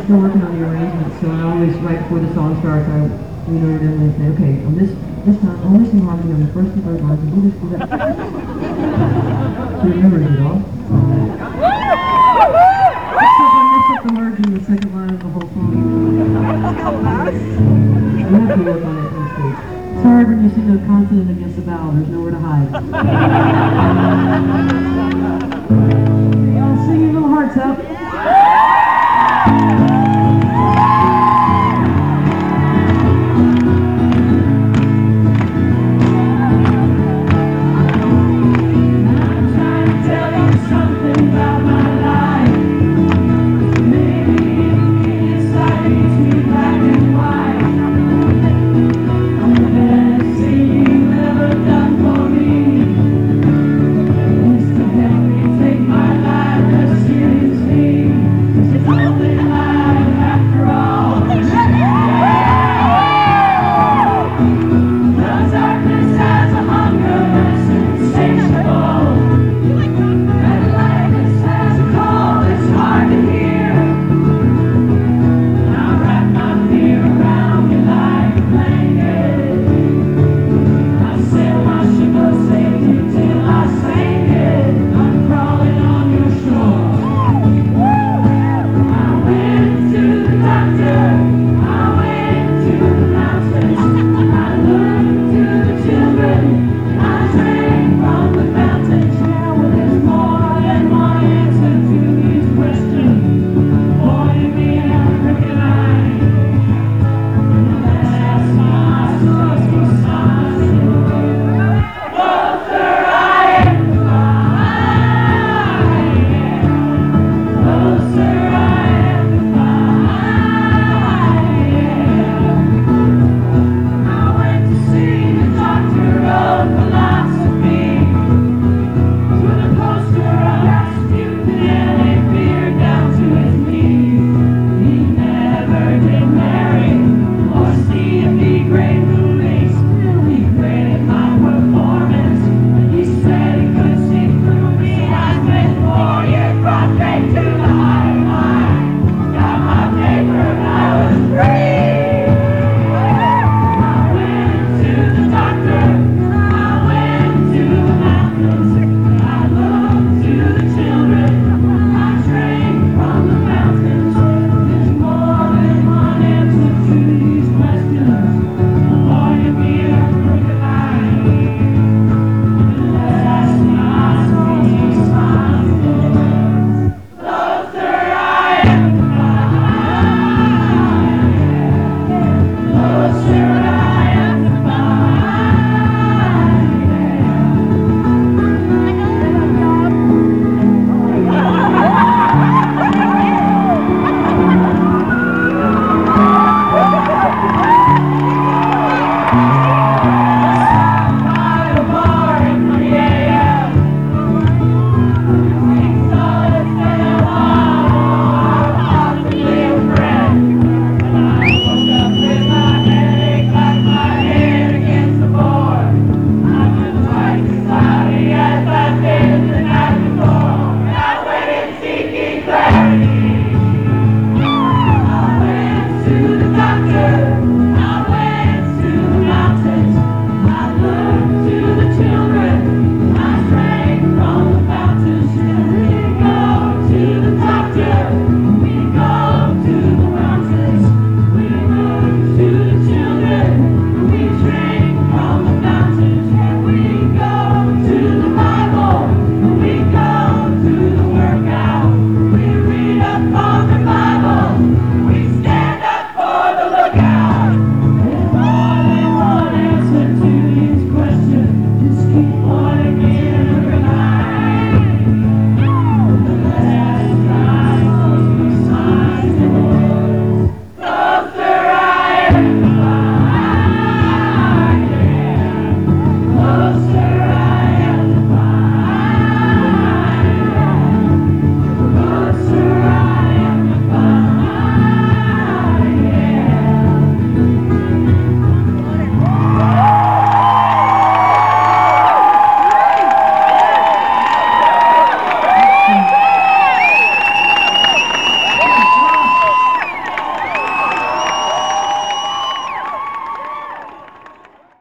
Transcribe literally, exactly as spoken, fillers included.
still working on the arrangements, so I always, right before the song starts, I lean over to them and say, okay, on this, this time, on this in harmony, on the first and third lines, and do this, do that. She remembers it all. Except I messed up the words in the second line of the whole song. We have to work on it on stage. Sorry when you sing a consonant against a vowel, there's nowhere to hide. Y'all sing your little hearts out.